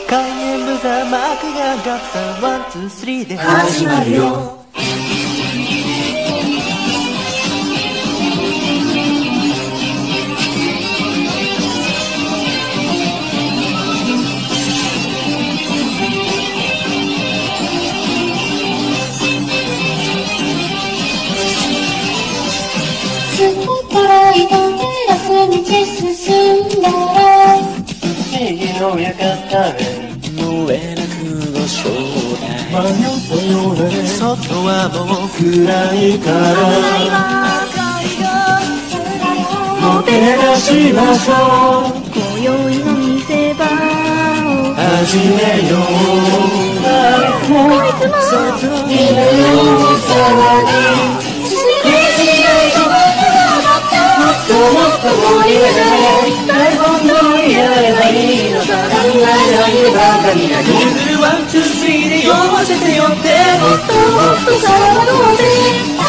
開演ブザー幕が上がったワンツースリーで始まるよ。 月から井戸テラス道進んだら右の館へ燃えなくの正体真夜で外はもう暗いからもてなしましょう今宵の見せ場を始めようこいつも犬の騒ぎもっと盛り上がれ台本通りやればいいのさ考えないばかりなぐるぐるワンツースリーで酔わせてよってもっと騒ごうぜ